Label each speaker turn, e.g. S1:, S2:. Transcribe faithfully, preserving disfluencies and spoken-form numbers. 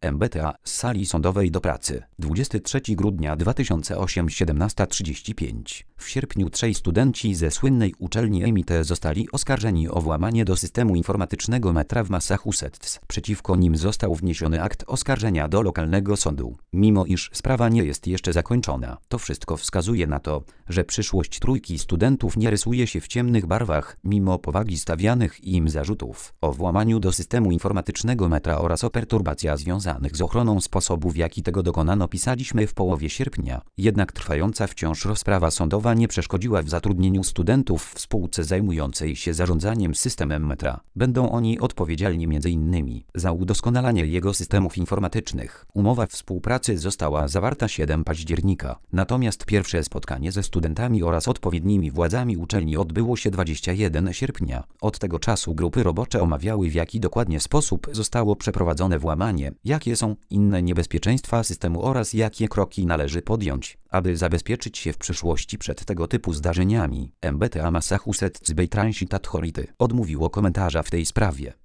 S1: M B T A z sali sądowej do pracy. dwudziestego trzeciego grudnia dwa tysiące ósmego, siedemnasta trzydzieści pięć. W sierpniu trzej studenci ze słynnej uczelni M I T zostali oskarżeni o włamanie do systemu informatycznego metra w Massachusetts. Przeciwko nim został wniesiony akt oskarżenia do lokalnego sądu. Mimo iż sprawa nie jest jeszcze zakończona, to wszystko wskazuje na to, że przyszłość trójki studentów nie rysuje się w ciemnych barwach, mimo powagi stawianych im zarzutów o włamaniu do systemu informatycznego metra oraz o perturbacjach związanych z ochroną sposobu, w jaki tego dokonano, pisaliśmy w połowie sierpnia. Jednak trwająca wciąż rozprawa sądowa nie przeszkodziła w zatrudnieniu studentów w spółce zajmującej się zarządzaniem systemem metra. Będą oni odpowiedzialni między innymi za udoskonalanie jego systemów informatycznych. Umowa współpracy została zawarta siódmego października. Natomiast pierwsze spotkanie ze studentami oraz odpowiednimi władzami uczelni odbyło się dwudziestego pierwszego sierpnia. Od tego czasu grupy robocze omawiały, w jaki dokładnie sposób zostało przeprowadzone włamanie, jakie są inne niebezpieczeństwa systemu oraz jakie kroki należy podjąć, aby zabezpieczyć się w przyszłości przed tego typu zdarzeniami. M B T A Massachusetts Bay Transit Authority odmówiło komentarza w tej sprawie.